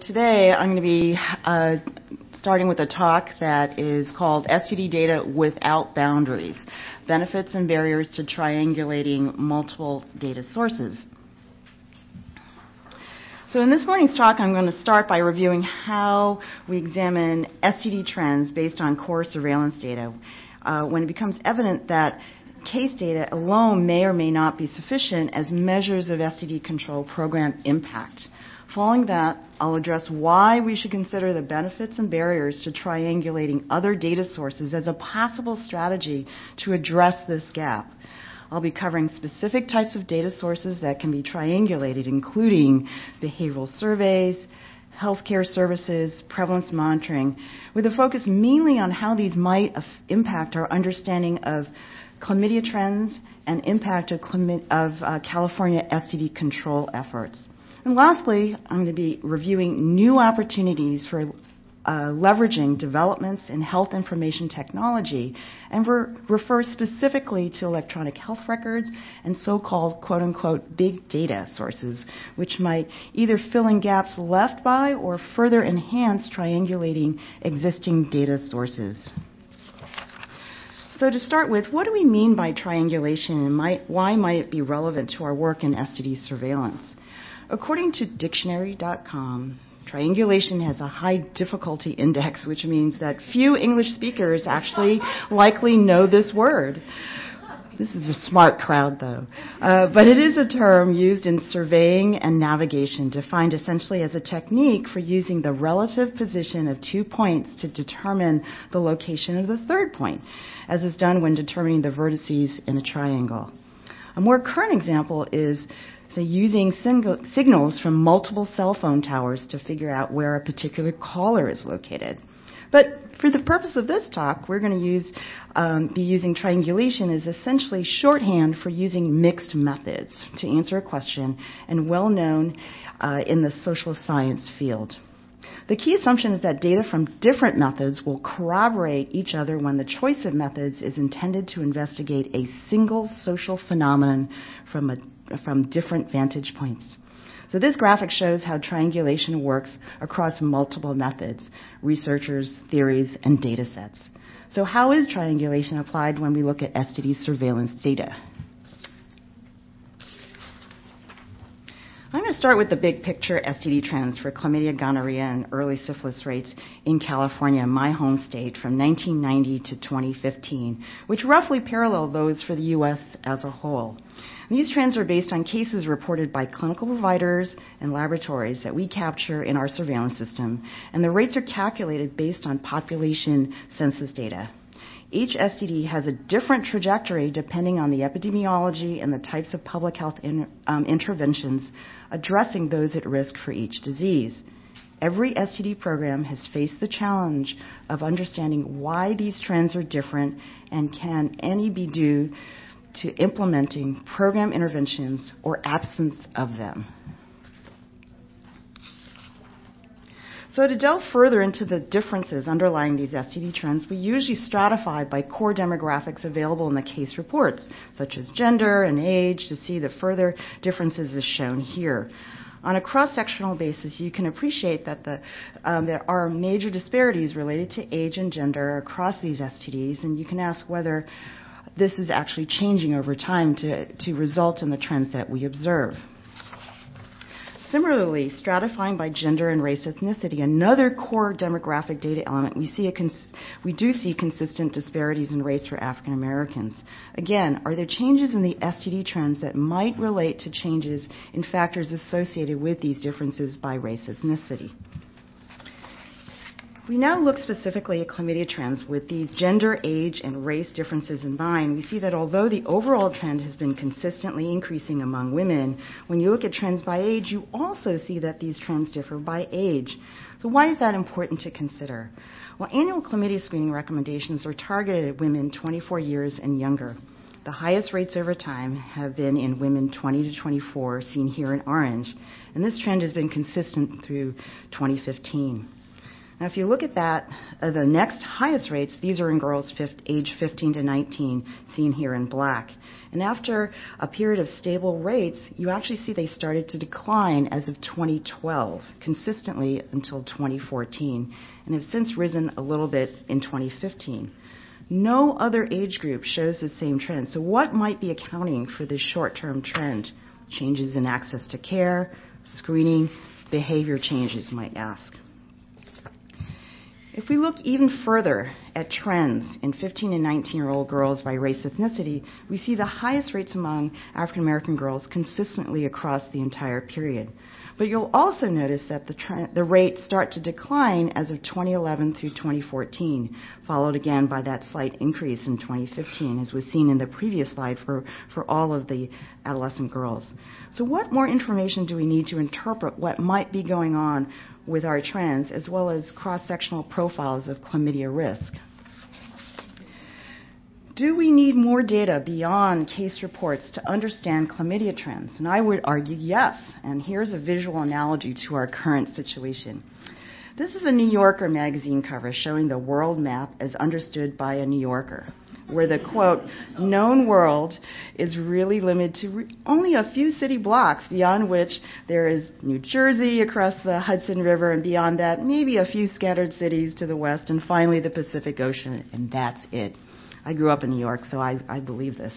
today I'm going to be starting with a talk that is called STD Data Without Boundaries, Benefits and Barriers to Triangulating Multiple Data Sources. So in this morning's talk, I'm going to start by reviewing how we examine STD trends based on core surveillance data when it becomes evident that case data alone may or may not be sufficient as measures of STD control program impact. Following that, I'll address why we should consider the benefits and barriers to triangulating other data sources as a possible strategy to address this gap. I'll be covering specific types of data sources that can be triangulated, including behavioral surveys, healthcare services, prevalence monitoring, with a focus mainly on how these might impact our understanding of chlamydia trends and impact of California STD control efforts. And lastly, I'm going to be reviewing new opportunities for leveraging developments in health information technology and refer specifically to electronic health records and so-called quote-unquote big data sources, which might either fill in gaps left by or further enhance triangulating existing data sources. So to start with, what do we mean by triangulation and why might it be relevant to our work in STD surveillance? According to dictionary.com, triangulation has a high difficulty index, which means that few English speakers actually likely know this word. This is a smart crowd, though. But it is a term used in surveying and navigation, defined essentially as a technique for using the relative position of 2 points to determine the location of the third point, as is done when determining the vertices in a triangle. A more current example is using signals from multiple cell phone towers to figure out where a particular caller is located. But for the purpose of this talk, we're going to be using triangulation as essentially shorthand for using mixed methods to answer a question and well known in the social science field. The key assumption is that data from different methods will corroborate each other when the choice of methods is intended to investigate a single social phenomenon from different vantage points. So this graphic shows how triangulation works across multiple methods, researchers, theories, and data sets. So how is triangulation applied when we look at STD surveillance data? I'm going to start with the big picture STD trends for chlamydia, gonorrhea, and early syphilis rates in California, my home state, from 1990 to 2015, which roughly parallel those for the U.S. as a whole. And these trends are based on cases reported by clinical providers and laboratories that we capture in our surveillance system, and the rates are calculated based on population census data. Each STD has a different trajectory depending on the epidemiology and the types of public health interventions addressing those at risk for each disease. Every STD program has faced the challenge of understanding why these trends are different and can any be due to implementing program interventions or absence of them. So to delve further into the differences underlying these STD trends, we usually stratify by core demographics available in the case reports, such as gender and age, to see the further differences as shown here. On a cross-sectional basis, you can appreciate that there are major disparities related to age and gender across these STDs, and you can ask whether this is actually changing over time to result in the trends that we observe. Similarly, stratifying by gender and race ethnicity, another core demographic data element, we do see consistent disparities in rates for African Americans. Again, are there changes in the STD trends that might relate to changes in factors associated with these differences by race ethnicity? We now look specifically at chlamydia trends with these gender, age, and race differences in mind. We see that although the overall trend has been consistently increasing among women, when you look at trends by age, you also see that these trends differ by age. So why is that important to consider? Well, annual chlamydia screening recommendations are targeted at women 24 years and younger. The highest rates over time have been in women 20 to 24, seen here in orange, and this trend has been consistent through 2015. Now, if you look at that, the next highest rates, these are in girls age 15 to 19, seen here in black. And after a period of stable rates, you actually see they started to decline as of 2012, consistently until 2014, and have since risen a little bit in 2015. No other age group shows the same trend. So what might be accounting for this short-term trend? Changes in access to care, screening, behavior changes, you might ask. If we look even further at trends in 15 and 19-year-old girls by race ethnicity, we see the highest rates among African American girls consistently across the entire period. But you'll also notice that the rates start to decline as of 2011 through 2014, followed again by that slight increase in 2015, as was seen in the previous slide for all of the adolescent girls. So what more information do we need to interpret what might be going on with our trends, as well as cross-sectional profiles of chlamydia risk? Do we need more data beyond case reports to understand chlamydia trends? And I would argue yes. And here's a visual analogy to our current situation. This is a New Yorker magazine cover showing the world map as understood by a New Yorker, where the, quote, known world is really limited to only a few city blocks, beyond which there is New Jersey across the Hudson River, and beyond that, maybe a few scattered cities to the west, and finally the Pacific Ocean, and that's it. I grew up in New York, so I believe this.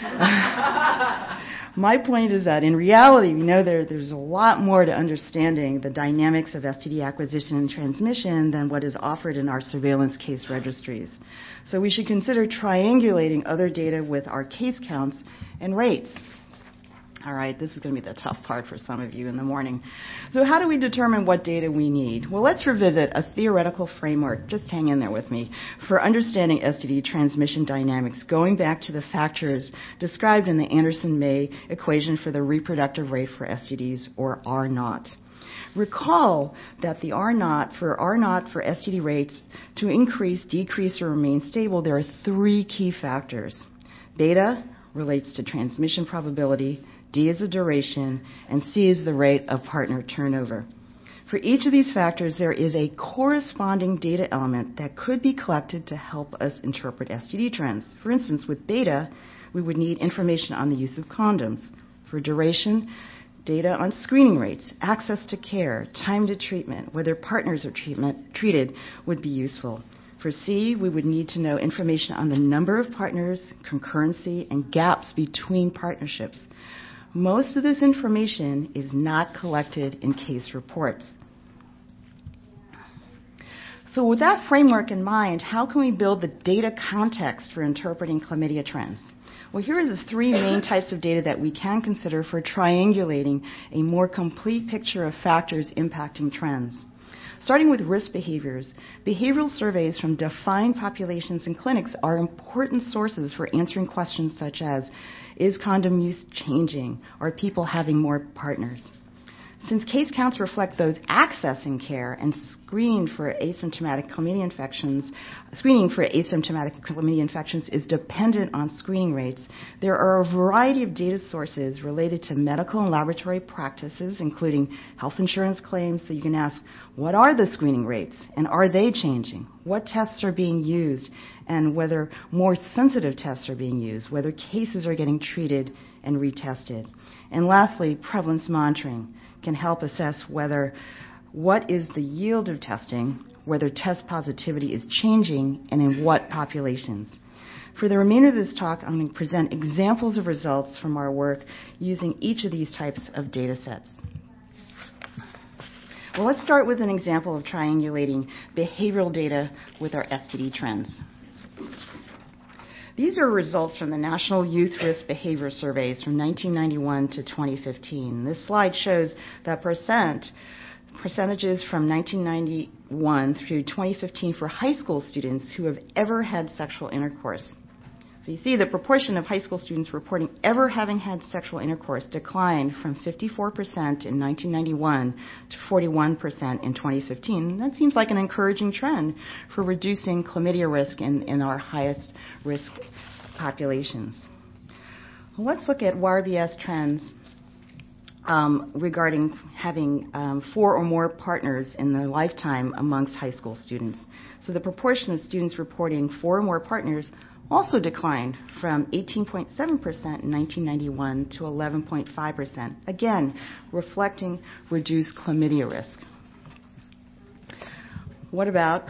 My point is that in reality, we know there's a lot more to understanding the dynamics of STD acquisition and transmission than what is offered in our surveillance case registries. So we should consider triangulating other data with our case counts and rates. All right, this is going to be the tough part for some of you in the morning. So how do we determine what data we need? Well, let's revisit a theoretical framework, just hang in there with me, for understanding STD transmission dynamics, going back to the factors described in the Anderson-May equation for the reproductive rate for STDs, or R0. Recall that the R0 for STD rates to increase, decrease, or remain stable, there are three key factors. Beta relates to transmission probability, D is the duration, and C is the rate of partner turnover. For each of these factors, there is a corresponding data element that could be collected to help us interpret STD trends. For instance, with beta, we would need information on the use of condoms. For duration, data on screening rates, access to care, time to treatment, whether partners are treated would be useful. For C, we would need to know information on the number of partners, concurrency, and gaps between partnerships. Most of this information is not collected in case reports. So with that framework in mind, how can we build the data context for interpreting chlamydia trends? Well, here are the three main types of data that we can consider for triangulating a more complete picture of factors impacting trends. Starting with risk behaviors, behavioral surveys from defined populations and clinics are important sources for answering questions such as, is condom use changing? Are people having more partners? Since case counts reflect those accessing care and screening for asymptomatic chlamydia infections is dependent on screening rates, there are a variety of data sources related to medical and laboratory practices, including health insurance claims. So you can ask, what are the screening rates, and are they changing? What tests are being used, and whether more sensitive tests are being used, whether cases are getting treated and retested. And lastly, prevalence monitoring can help assess what is the yield of testing, whether test positivity is changing, and in what populations. For the remainder of this talk, I'm going to present examples of results from our work using each of these types of data sets. Well, let's start with an example of triangulating behavioral data with our STD trends. These are results from the National Youth Risk Behavior Surveys from 1991 to 2015. This slide shows that percentages from 1991 through 2015 for high school students who have ever had sexual intercourse. So you see the proportion of high school students reporting ever having had sexual intercourse declined from 54% in 1991 to 41% in 2015. That seems like an encouraging trend for reducing chlamydia risk in our highest risk populations. Well, let's look at YRBS trends regarding having 4 or more partners in their lifetime amongst high school students. So the proportion of students reporting 4 or more partners also declined from 18.7% in 1991 to 11.5%, again, reflecting reduced chlamydia risk. What about